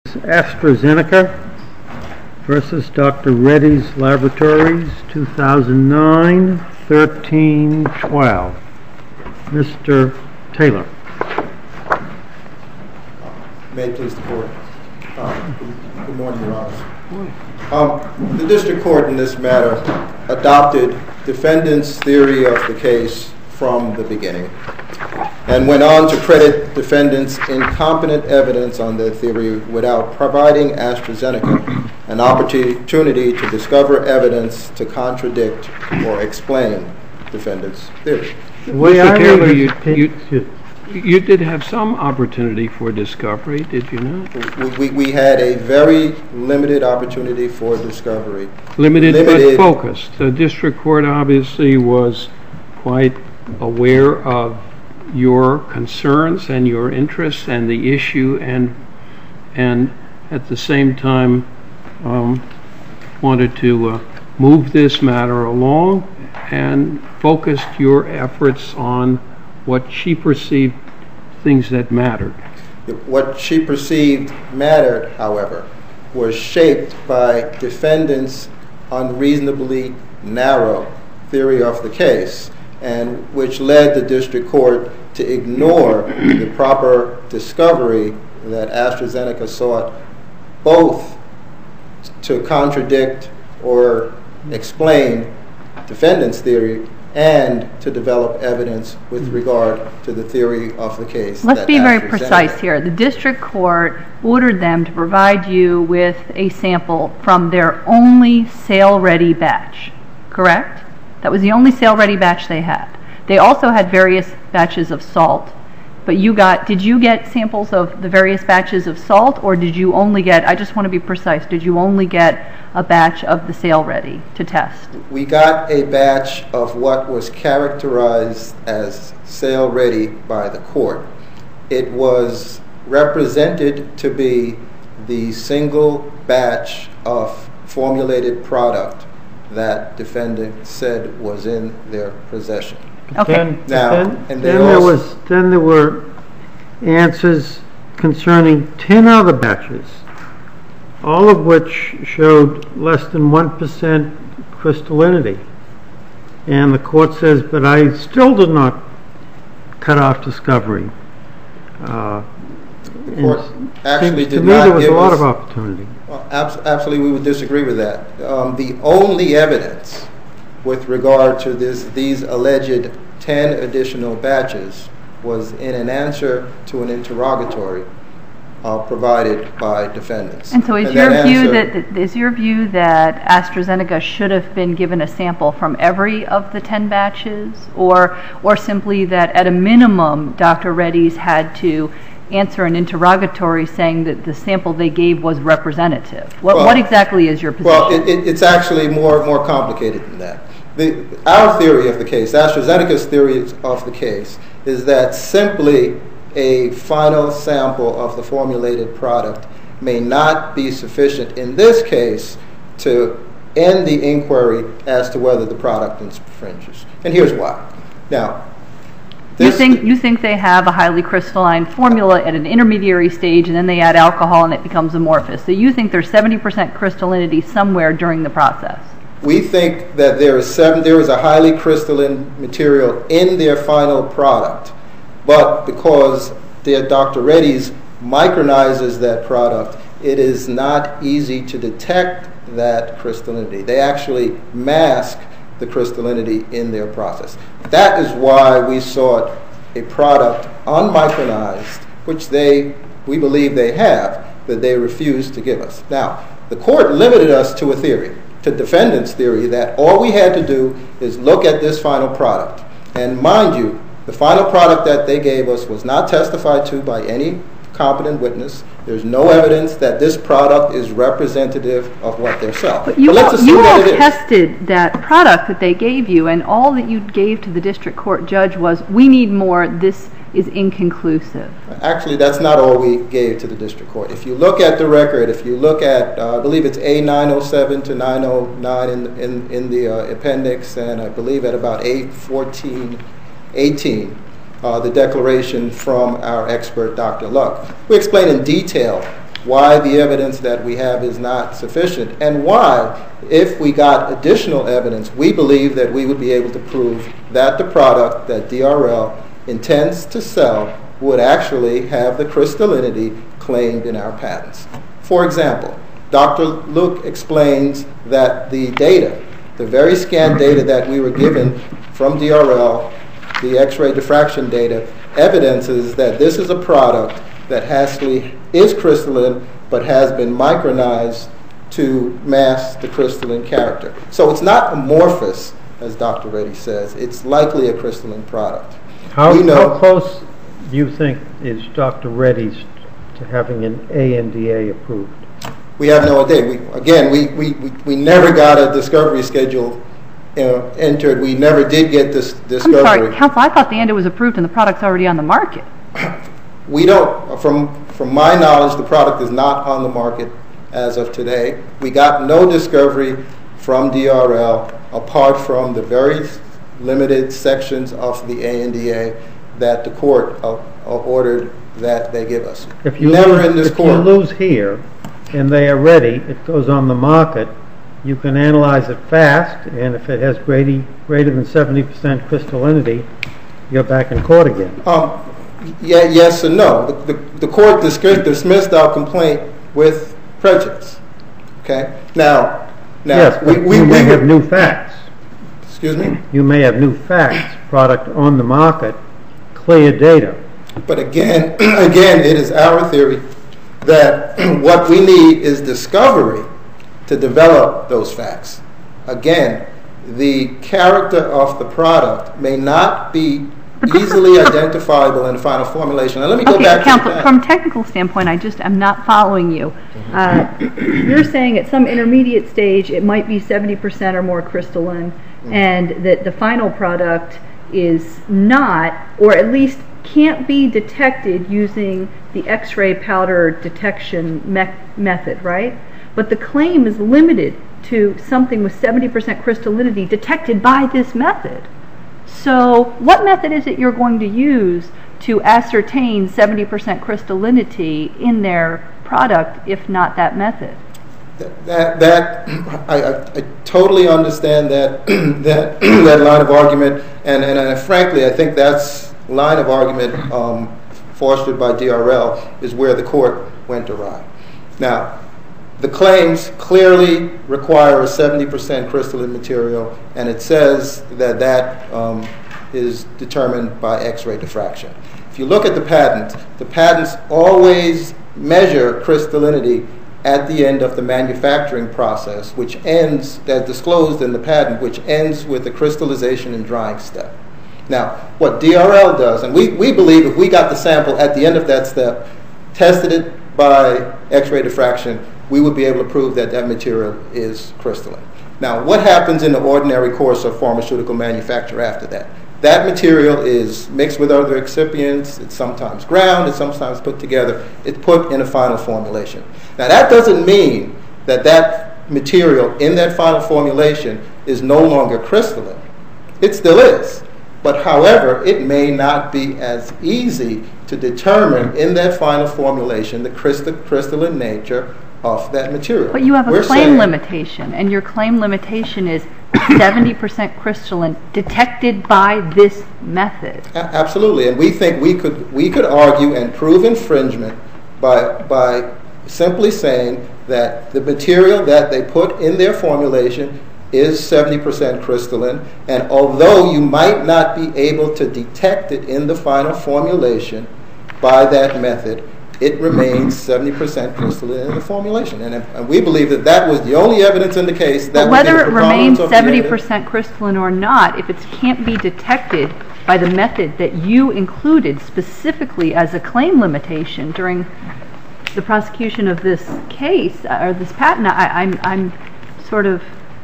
AstraZeneca versus Dr. Reddy's Laboratories, 2009, 13-12. Mr. Taylor. May it please the Court. Good morning, Your Honors. The District Court in this matter adopted defendant's theory of the case from the beginning and went on to credit defendants' incompetent evidence on their theory without providing AstraZeneca an opportunity to discover evidence to contradict or explain defendant's theory. Mr. Taylor, you did have some opportunity for discovery, did you not? We had a very limited opportunity for discovery. Limited but focused. The District Court obviously was quite aware of your concerns and your interests and the issue, and at the same time wanted to move this matter along and focused your efforts on what she perceived things that mattered. What she perceived mattered, however, was shaped by defendants' unreasonably narrow theory of the case, and which led the District Court to ignore the proper discovery that AstraZeneca sought, both to contradict or explain defendant's theory and to develop evidence with regard to the theory of the case. Let's be very precise here. The District Court ordered them to provide you with a sample from their only sale-ready batch, correct? That was the only sale-ready batch they had. They also had various batches of salt, but did you get samples of the various batches of salt, or did you only get, I just want to be precise, did you only get a batch of the sale-ready to test? We got a batch of what was characterized as sale-ready by the court. It was represented to be the single batch of formulated product that defendant said was in their possession. Okay. Then there were answers concerning 10 other batches, all of which showed less than 1% crystallinity. And the court says, but I still did not cut off discovery. The court actually did to me not there was give a lot us, of opportunity. Well, absolutely, we would disagree with that. The only evidence with regard to these alleged 10 additional batches was in an answer to an interrogatory provided by defendants. And so is your view that AstraZeneca should have been given a sample from every of the 10 batches, or simply that at a minimum Dr. Reddy's had to answer an interrogatory saying that the sample they gave was representative? What exactly is your position? Well, it's actually more complicated than that. Our theory of the case, AstraZeneca's theory of the case, is that simply a final sample of the formulated product may not be sufficient in this case to end the inquiry as to whether the product infringes. And here's why. Now, you think they have a highly crystalline formula at an intermediary stage, and then they add alcohol and it becomes amorphous. So you think there's 70% crystallinity somewhere during the process? We think that there is a highly crystalline material in their final product, but because Dr. Reddy's micronizes that product, it is not easy to detect that crystallinity. They actually mask the crystallinity in their process. That is why we sought a product unmicronized, which we believe they have, that they refused to give us. Now, the court limited us to a theory, to defendant's theory, that all we had to do is look at this final product. And mind you, the final product that they gave us was not testified to by any competent witness. There's no evidence that this product is representative of what they're selling. But you all tested that product that they gave you, and all that you gave to the district court judge was, we need more, this is inconclusive. Actually, that's not all we gave to the district court. If you look at the record, if you look at, I believe it's A907 to 909 in the appendix, and I believe at about 814, 18, the declaration from our expert, Dr. Luck, we explain in detail why the evidence that we have is not sufficient, and why, if we got additional evidence, we believe that we would be able to prove that the product that DRL intends to sell would actually have the crystallinity claimed in our patents. For example, Dr. Luke explains that the data, the very scant data that we were given from DRL, the X-ray diffraction data, evidences that this is a product that is crystalline but has been micronized to mask the crystalline character. So it's not amorphous, as Dr. Reddy says. It's likely a crystalline product. How close do you think is Dr. Reddy's to having an ANDA approved? We have no idea. We never got a discovery schedule entered. We never did get this discovery. I'm sorry, counsel, I thought the ANDA was approved and the product's already on the market. We don't, from my knowledge, the product is not on the market as of today. We got no discovery from DRL apart from the very limited sections of the ANDA that the court ordered that they give us. If you lose here and they are ready, it goes on the market, you can analyze it fast, and if it has greater than 70% crystallinity, you're back in court again. Yes and no. The court dismissed our complaint with prejudice. Okay? Now yes, but you may have new facts. Excuse me? You may have new facts, product on the market, clear data. But again, it is our theory that what we need is discovery to develop those facts. Again, the character of the product may not be easily identifiable in the final formulation. Now let me go back to that. From a technical standpoint, I'm not following you. You're saying at some intermediate stage it might be 70% or more crystalline, and that the final product is not, or at least can't be detected using the X-ray powder detection method, right? But the claim is limited to something with 70% crystallinity detected by this method. So what method is it you're going to use to ascertain 70% crystallinity in their product, if not that method? I totally understand that line of argument, and frankly, I think that's line of argument fostered by DRL is where the court went awry. Now, the claims clearly require a 70% crystalline material, and it says that is determined by X-ray diffraction. If you look at the patents always measure crystallinity at the end of the manufacturing process, which ends, as disclosed in the patent, which ends with the crystallization and drying step. Now, what DRL does, and we believe if we got the sample at the end of that step, tested it by X-ray diffraction, we would be able to prove that that material is crystalline. Now, what happens in the ordinary course of pharmaceutical manufacture after that? That material is mixed with other excipients, it's sometimes ground, it's sometimes put together, it's put in a final formulation. Now, that doesn't mean that that material in that final formulation is no longer crystalline. It still is. But however, it may not be as easy to determine in that final formulation the crystalline nature of that material. But you have a claim limitation, and your claim limitation is 70% crystalline detected by this method. Absolutely, and we think we could argue and prove infringement by simply saying that the material that they put in their formulation is 70% crystalline, and although you might not be able to detect it in the final formulation by that method, it remains 70% crystalline in the formulation. And we believe that that was the only evidence in the case. That whether it remains 70% crystalline or not, if it can't be detected by the method that you included specifically as a claim limitation during the prosecution of this case, or this patent, I'm sort of...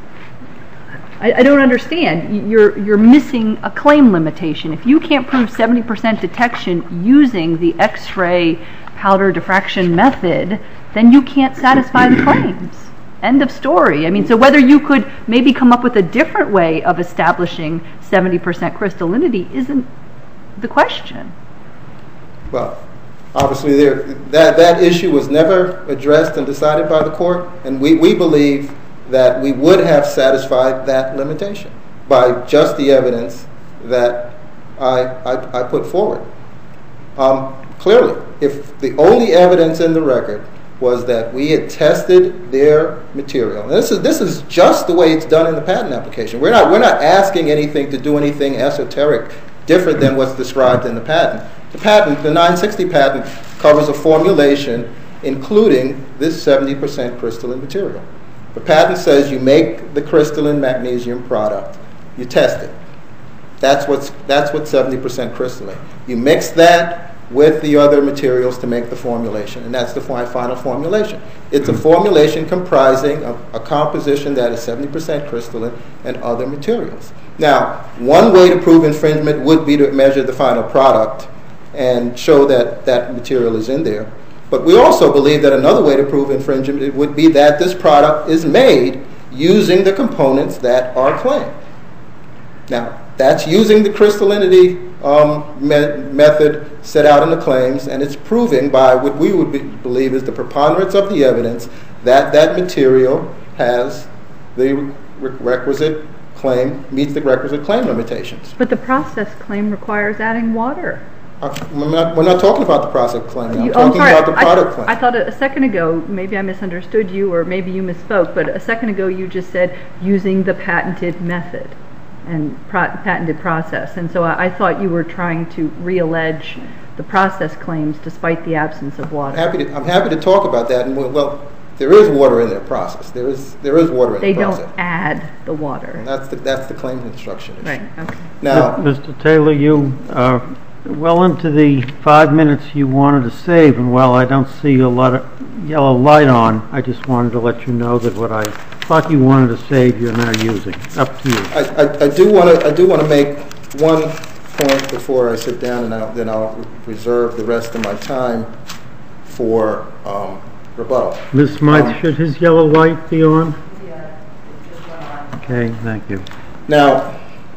I don't understand. You're missing a claim limitation. If you can't prove 70% detection using the X-ray powder diffraction method, then you can't satisfy the claims. End of story. I mean, so whether you could maybe come up with a different way of establishing 70% crystallinity isn't the question. Well, Obviously, that issue was never addressed and decided by the court, and we believe that we would have satisfied that limitation by just the evidence that I put forward. Clearly, if the only evidence in the record was that we had tested their material, and this is just the way it's done in the patent application. We're not asking anything to do anything esoteric different than what's described in the patent. The 960 patent, covers a formulation including this 70% crystalline material. The patent says you make the crystalline magnesium product, you test it. That's what 70% crystalline. You mix that with the other materials to make the formulation, and that's the final formulation. It's a formulation comprising a composition that is 70% crystalline and other materials. Now, one way to prove infringement would be to measure the final product and show that that material is in there. But we also believe that another way to prove infringement would be that this product is made using the components that are claimed. Now, that's using the crystallinity method set out in the claims, and it's proving by what we would believe is the preponderance of the evidence that that material has the requisite claim, meets the requisite claim limitations. But the process claim requires adding water. We're not talking about the process claim. I'm talking about the product claim. I thought a second ago, maybe I misunderstood you or maybe you misspoke, but a second ago you just said using the patented method and patented process. And so I thought you were trying to reallege the process claims despite the absence of water. I'm happy to talk about that. And well, there is water in their process. There is water in the process. They don't add the water. And that's the claim construction issue. Right. Okay. Now, Mr. Taylor, you are well into the 5 minutes you wanted to save, and while I don't see a lot of yellow light on, I just wanted to let you know that what I thought you wanted to save, you're now using. Up to you. I do want to make one point before I sit down, and then I'll reserve the rest of my time for rebuttal. Ms. Smythe, should his yellow light be on? Yeah, it just went on. Okay, thank you. Now,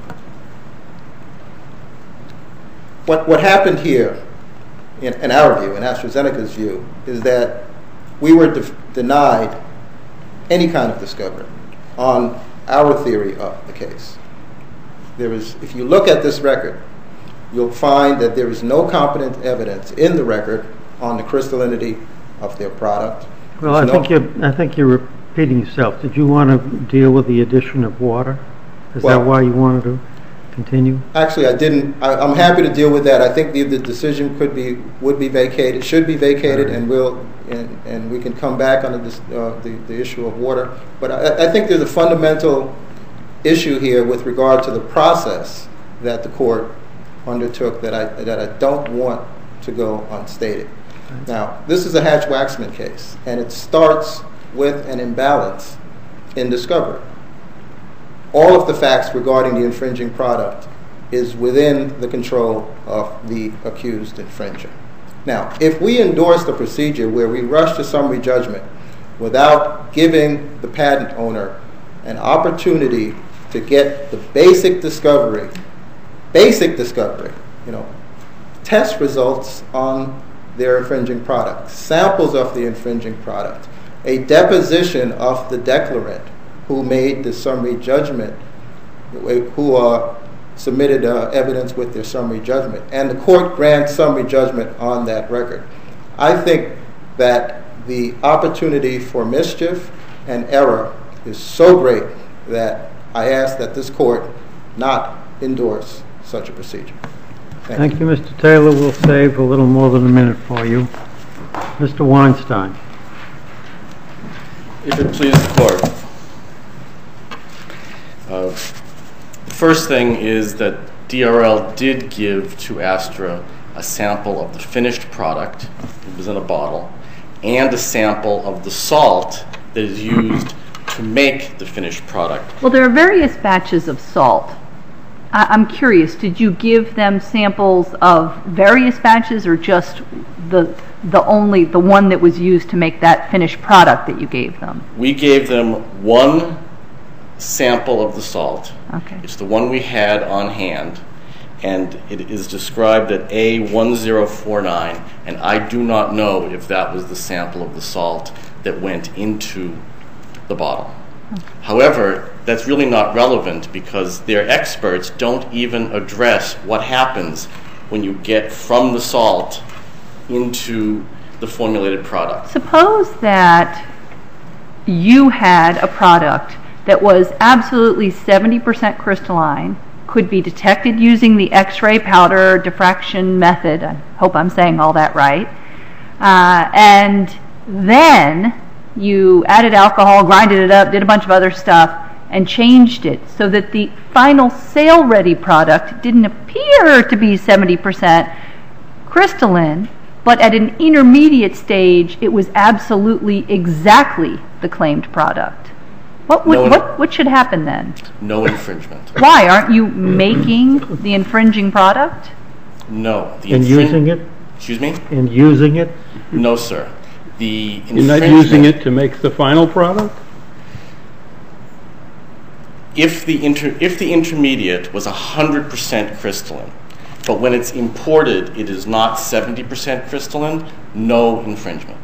what happened here, in our view, in AstraZeneca's view, is that we were denied any kind of discovery on our theory of the case. If you look at this record, you'll find that there is no competent evidence in the record on the crystallinity of their product. Well, I think you're repeating yourself. Did you want to deal with the addition of water? Is that why you wanted to continue? Actually, I didn't. I'm happy to deal with that. I think the decision would be vacated, should be vacated, right. and we can come back on the issue of water. But I think there's a fundamental issue here with regard to the process that the court undertook that I don't want to go unstated. Right. Now, this is a Hatch-Waxman case, and it starts with an imbalance in discovery. All of the facts regarding the infringing product is within the control of the accused infringer. Now, if we endorse the procedure where we rush to summary judgment without giving the patent owner an opportunity to get the basic discovery, test results on their infringing product, samples of the infringing product, a deposition of the declarant who made the summary judgment, who submitted evidence with their summary judgment, and the court grants summary judgment on that record. I think that the opportunity for mischief and error is so great that I ask that this court not endorse such a procedure. Thank you, Mr. Taylor. We'll save a little more than a minute for you. Mr. Weinstein. If it pleases the court. The first thing is that DRL did give to Astra a sample of the finished product, it was in a bottle, and a sample of the salt that is used to make the finished product. Well, there are various batches of salt. I'm curious, did you give them samples of various batches or just the one that was used to make that finished product that you gave them? We gave them one sample of the salt. Okay. It's the one we had on hand. and it is described at A1049, and I do not know if that was the sample of the salt that went into the bottle. However, that's really not relevant because their experts don't even address what happens when you get from the salt into the formulated product. Suppose that you had a product that was absolutely 70% crystalline, could be detected using the X-ray powder diffraction method. I hope I'm saying all that right. And then you added alcohol, grinded it up, did a bunch of other stuff, and changed it so that the final sale-ready product didn't appear to be 70% crystalline, but at an intermediate stage, it was absolutely exactly the claimed product. What should happen then? No infringement. Why? Aren't you making the infringing product? No. And using it? Excuse me? And using it? No, sir. The You're not using it to make the final product? If the intermediate was 100% crystalline, but when it's imported it is not 70% crystalline, no infringement.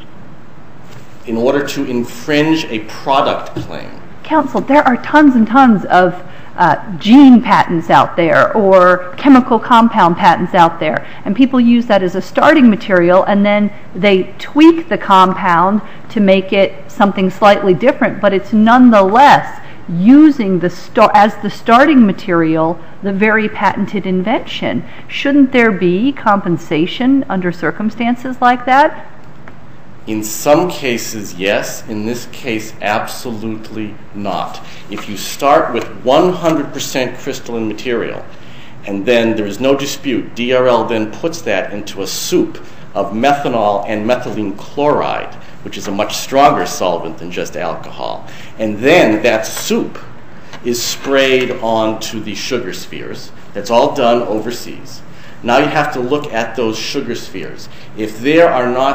In order to infringe a product claim. Counsel, there are tons and tons of gene patents out there or chemical compound patents out there, and people use that as a starting material and then they tweak the compound to make it something slightly different, but it's nonetheless using as the starting material the very patented invention. Shouldn't there be compensation under circumstances like that? In some cases, yes. In this case, absolutely not. If you start with 100% crystalline material, and then there is no dispute, DRL then puts that into a soup of methanol and methylene chloride, which is a much stronger solvent than just alcohol. And then that soup is sprayed onto the sugar spheres. That's all done overseas. Now you have to look at those sugar spheres. If there are not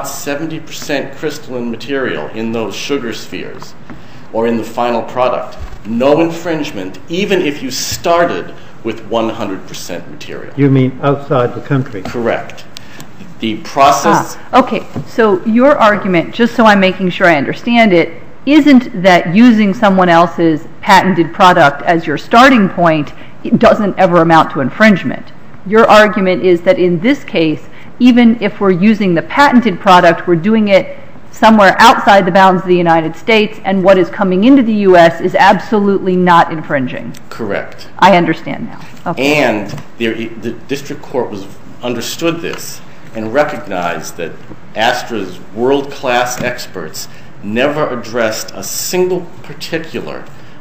70% crystalline material in those sugar spheres or in the final product, no infringement, even if you started with 100% material. You mean outside the country? Correct. The process... Okay, so your argument, just so I'm making sure I understand it, isn't that using someone else's patented product as your starting point, it doesn't ever amount to infringement. Your argument is that in this case, even if we're using the patented product, we're doing it somewhere outside the bounds of the United States, and what is coming into the U.S. is absolutely not infringing. Correct. I understand now. Okay. And the district court understood this and recognized that Astra's world-class experts never addressed a single particular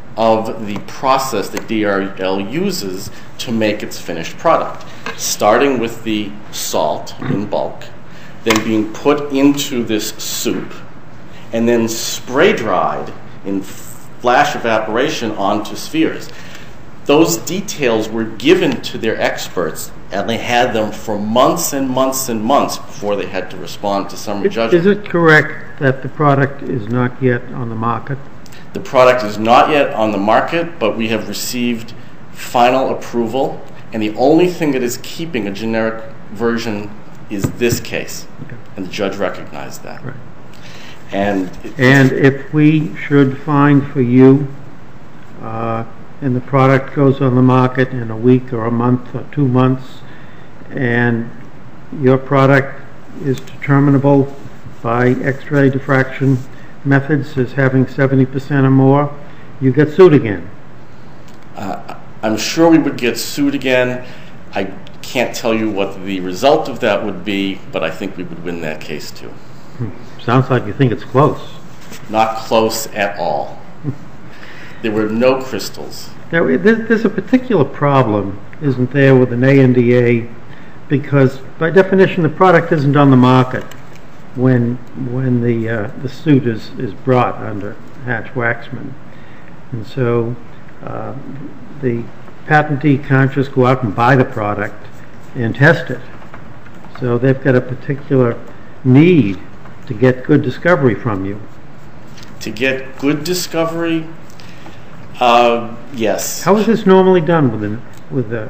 of the process that DRL uses to make its finished product, starting with the salt in bulk, then being put into this soup, and then spray dried in flash evaporation onto spheres. Those details were given to their experts, and they had them for months and months and months before they had to respond to summary judgment. Is it correct that the product is not yet on the market? The product is not yet on the market, but we have received final approval, and the only thing that is keeping a generic version is this case, and the judge recognized that. Right. And if we should find for you, and the product goes on the market in a week or a month or 2 months, and your product is determinable by X-ray diffraction methods as having 70% or more, you get sued again. I'm sure we would get sued again. I can't tell you what the result of that would be, but I think we would win that case too. Sounds like you think it's close. Not close at all. There were no crystals. Now, there's a particular problem, isn't there, with an ANDA, because by definition the product isn't on the market when the suit is brought under Hatch-Waxman. And so the patentee can't just go out and buy the product and test it. So they've got a particular need to get good discovery from you. To get good discovery, yes. How is this normally done with the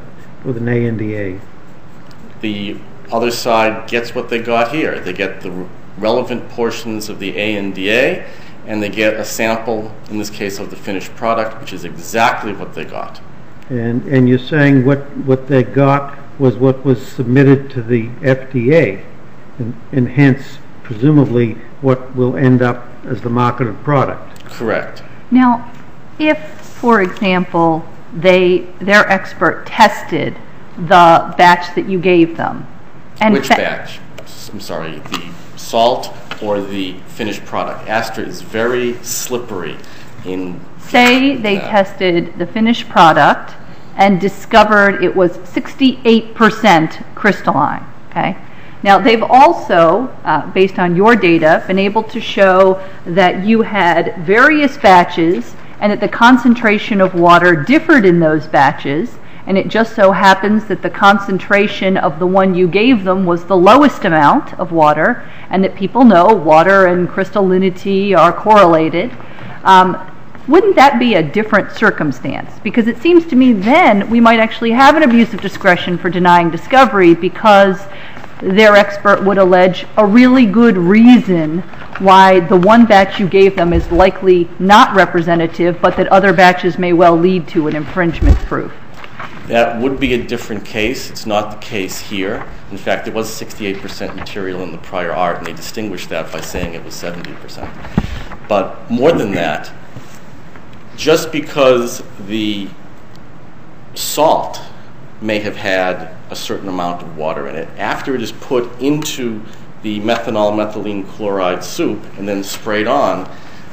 with an ANDA. The other side gets what they got here. They get the relevant portions of the ANDA, and they get a sample, in this case, of the finished product, which is exactly what they got. And you're saying what they got was what was submitted to the FDA, and hence, presumably, what will end up as the marketed product. Correct. Now, if, for example, their expert tested the batch that you gave them, and which batch? I'm sorry, the salt or the finished product? Astra is very slippery in... Say they tested the finished product and discovered it was 68% crystalline, okay? Now, they've also, based on your data, been able to show that you had various batches and that the concentration of water differed in those batches, and it just so happens that the concentration of the one you gave them was the lowest amount of water, and that people know water and crystallinity are correlated. Wouldn't that be a different circumstance? Because it seems to me then we might actually have an abuse of discretion for denying discovery, because their expert would allege a really good reason why the one batch you gave them is likely not representative, but that other batches may well lead to an infringement proof. That would be a different case. It's not the case here. In fact, there was 68% material in the prior art, and they distinguished that by saying it was 70%. But more than that, just because the salt may have had a certain amount of water in it, after it is put into the methanol methylene chloride soup and then sprayed on,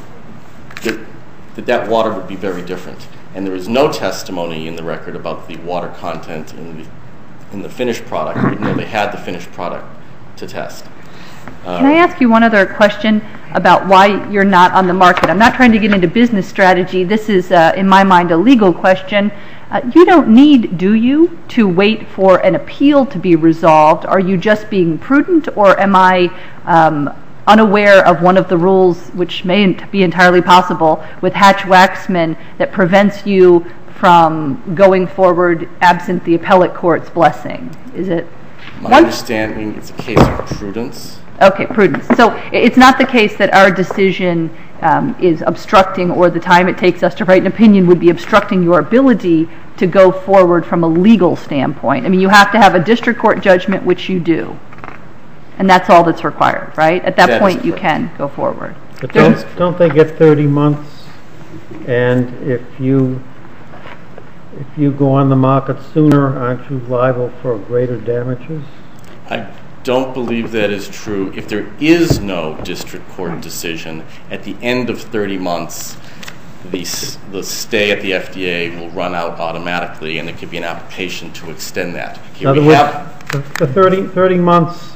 that water would be very different. And there is no testimony in the record about the water content in the finished product, even though they had the finished product to test. Can I ask you one other question about why you're not on the market? I'm not trying to get into business strategy. This is, in my mind, a legal question. You don't need, do you, to wait for an appeal to be resolved? Are you just being prudent, or am I unaware of one of the rules, which may be entirely possible, with Hatch-Waxman that prevents you from going forward absent the appellate court's blessing? Is it? My understanding, it's a case of prudence. Okay, prudence. So it's not the case that our decision is obstructing, or the time it takes us to write an opinion would be obstructing your ability to go forward from a legal standpoint. I mean, you have to have a district court judgment, which you do. And that's all that's required, right? At that point, you can go forward. But don't they get 30 months? And if you go on the market sooner, aren't you liable for greater damages? I don't believe that is true. If there is no district court decision, at the end of 30 months, the stay at the FDA will run out automatically, and there could be an application to extend that. In other words, the 30 months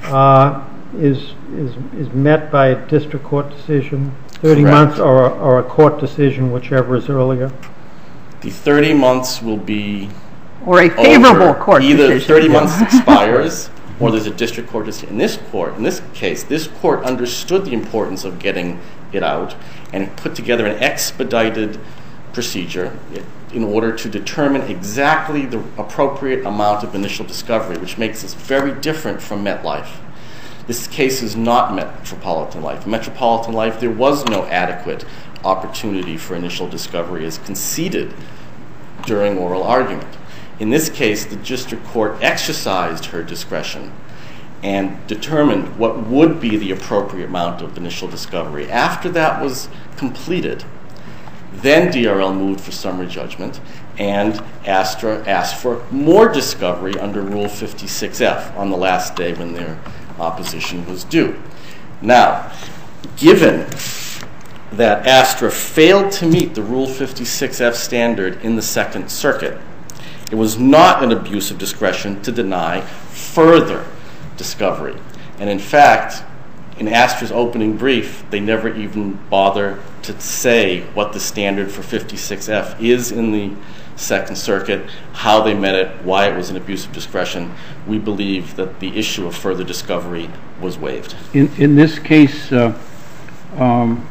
is met by a district court decision, 30 Correct. months or a court decision, whichever is earlier. The 30 months will be or a favorable over. court Either decision. 30 months expires, or there's a district court decision. In this case, this court understood the importance of getting it out and put together an expedited procedure in order to determine exactly the appropriate amount of initial discovery, which makes this very different from MetLife. This case is not Metropolitan Life. In Metropolitan Life, there was no adequate opportunity for initial discovery as conceded during oral argument. In this case, the district court exercised her discretion and determined what would be the appropriate amount of initial discovery. After that was completed, then DRL moved for summary judgment, and Astra asked for more discovery under Rule 56F on the last day when their opposition was due. Now, given that Astra failed to meet the Rule 56F standard in the Second Circuit, it was not an abuse of discretion to deny further discovery. And in fact, in Astra's opening brief, they never even bother to say what the standard for 56F is in the Second Circuit, how they met it, why it was an abuse of discretion. We believe that the issue of further discovery was waived. In this case, Dr.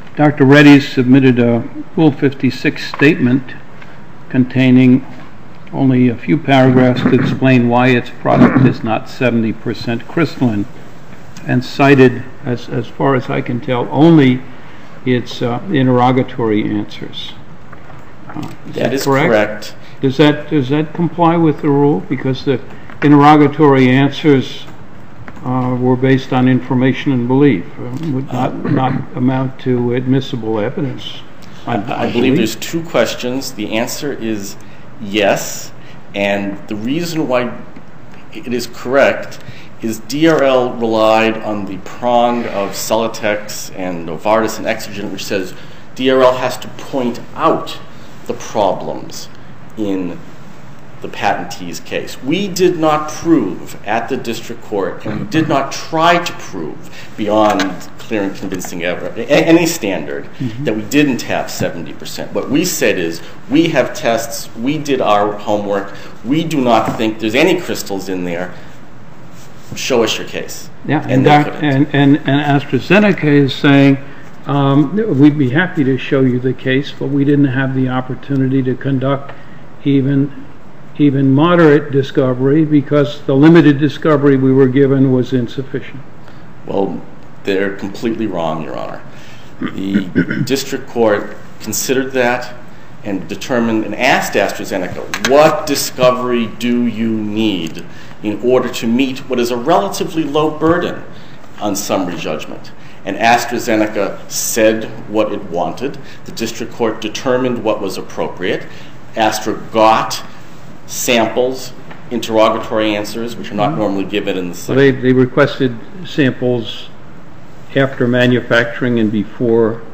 Reddy's submitted a Rule 56 statement containing only a few paragraphs to explain why its product is not 70% crystalline, and cited, as far as I can tell, only its interrogatory answers. That is correct. Does that comply with the rule? Because the interrogatory answers were based on information and belief, would not amount to admissible evidence. I believe there's two questions. The answer is yes, and the reason why it is correct is DRL relied on the prong of Celotex and Novartis and Exogen, which says DRL has to point out the problems in the patentee's case. We did not prove at the district court, and we did not try to prove beyond clear and convincing evidence, any standard, that we didn't have 70%. What we said is, we have tests, we did our homework, we do not think there's any crystals in there. Show us your case. Yeah, and AstraZeneca is saying, we'd be happy to show you the case, but we didn't have the opportunity to conduct even moderate discovery because the limited discovery we were given was insufficient. Well, they're completely wrong, Your Honor. The district court considered that and determined and asked AstraZeneca, what discovery do you need in order to meet what is a relatively low burden on summary judgment? And AstraZeneca said what it wanted. The district court determined what was appropriate. Astra got samples, interrogatory answers, which are not normally given in the So they requested samples after manufacturing and before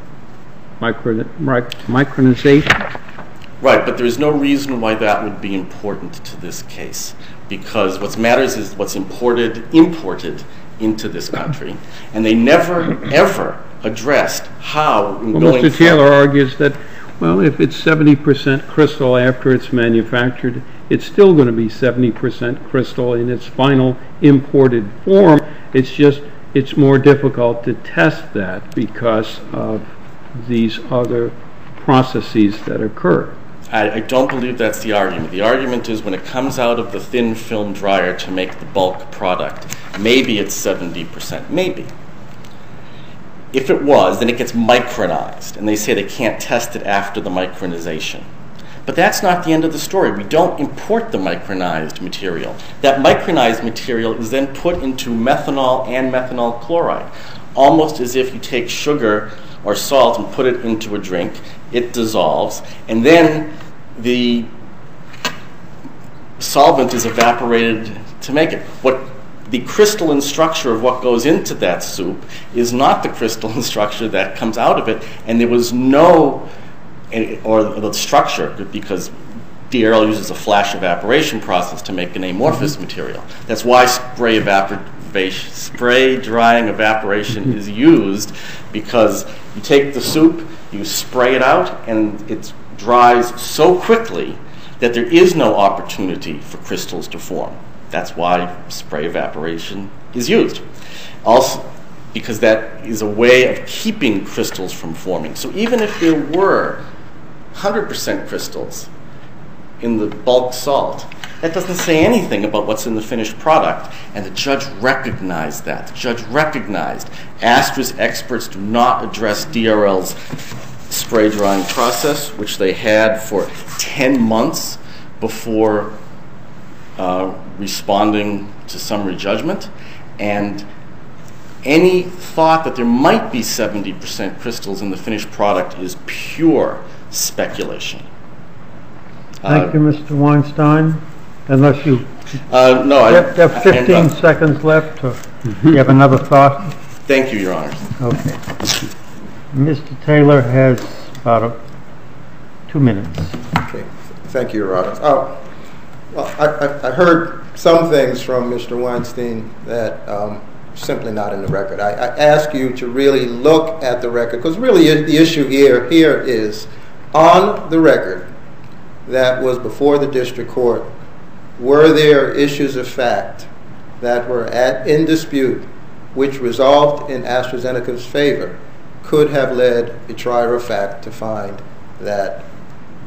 micronization? Right, but there's no reason why that would be important to this case, because what matters is what's imported into this country, and they never, ever addressed how Mr. Taylor argues that, well, if it's 70% crystal after it's manufactured, it's still going to be 70% crystal in its final imported form. It's more difficult to test that because of these other processes that occur. I don't believe that's the argument. The argument is when it comes out of the thin film dryer to make the bulk product, maybe it's 70%, maybe. If it was, then it gets micronized, and they say they can't test it after the micronization. But that's not the end of the story. We don't import the micronized material. That micronized material is then put into methanol and methanol chloride, almost as if you take sugar or salt and put it into a drink. It dissolves, and then the solvent is evaporated to make it. The crystalline structure of what goes into that soup is not the crystalline structure that comes out of it, and there was no, or the structure, because DRL uses a flash evaporation process to make an amorphous material. That's why spray drying evaporation is used, because you take the soup, you spray it out, and it dries so quickly that there is no opportunity for crystals to form. That's why spray evaporation is used. Also, because that is a way of keeping crystals from forming. So even if there were 100% crystals in the bulk salt, that doesn't say anything about what's in the finished product, and the judge recognized that. The judge recognized Astra's experts do not address DRL's spray drying process, which they had for 10 months before responding to summary judgment, and any thought that there might be 70% crystals in the finished product is pure speculation. Thank you, Mr. Weinstein. Unless you no, I have 15 seconds left, or you have another thought? Thank you, Your Honor. Okay. Mr. Taylor has about 2 minutes. Okay. Thank you, Your Honor. Well, I heard some things from Mr. Weinstein that are simply not in the record. I ask you to really look at the record, because really the issue here is, on the record that was before the district court, were there issues of fact that were in dispute which resolved in AstraZeneca's favor could have led a trier of fact to find that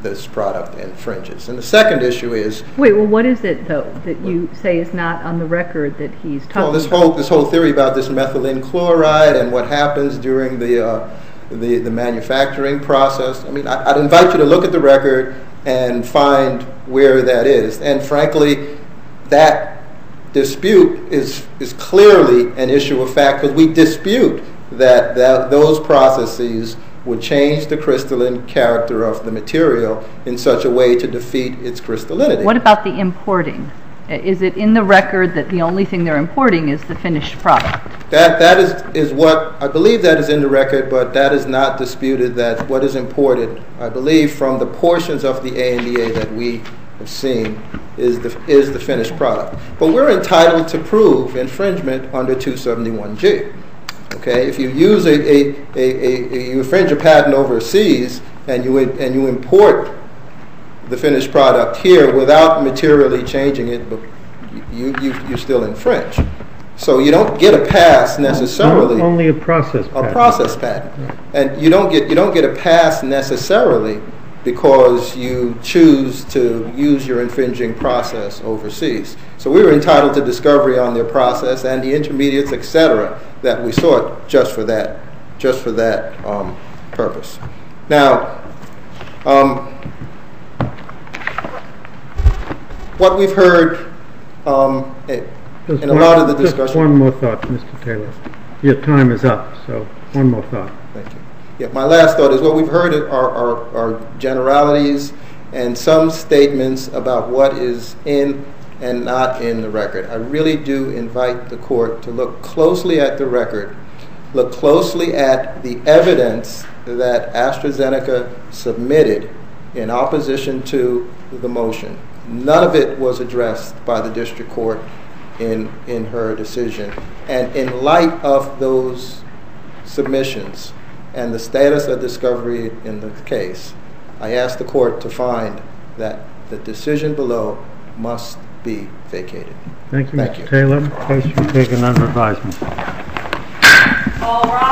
this product infringes. And the second issue is, Wait, well, what is it, though, that you say is not on the record that he's talking well, about? this whole theory about this methylene chloride and what happens during the manufacturing process. I mean, I'd invite you to look at the record and find where that is. And frankly, that dispute is clearly an issue of fact, because we dispute that those processes would change the crystalline character of the material in such a way to defeat its crystallinity. What about the importing? Is it in the record that the only thing they're importing is the finished product? That is what, I believe that is in the record, but that is not disputed, that what is imported, I believe, from the portions of the ANDA that we have seen is the finished product. But we're entitled to prove infringement under 271G. Okay, if you use you infringe a patent overseas and you import the finished product here without materially changing it, but you still infringe. So you don't get a pass necessarily. Only a process patent. A process patent, and you don't get a pass necessarily because you choose to use your infringing process overseas. So we were entitled to discovery on their process and the intermediates, etc., that we sought just for that purpose. Now, what we've heard in a lot of the discussion. Just one more thought, Mr. Taylor. Your time is up, so one more thought. Thank you. Yeah, my last thought is what we've heard are generalities and some statements about what is in and not in the record. I really do invite the court to look closely at the record, look closely at the evidence that AstraZeneca submitted in opposition to the motion. None of it was addressed by the district court in her decision. And in light of those submissions and the status of discovery in the case, I ask the court to find that the decision below must be vacated. Thank you, Mr. Taylor. Case will be taken under advisement. All rise.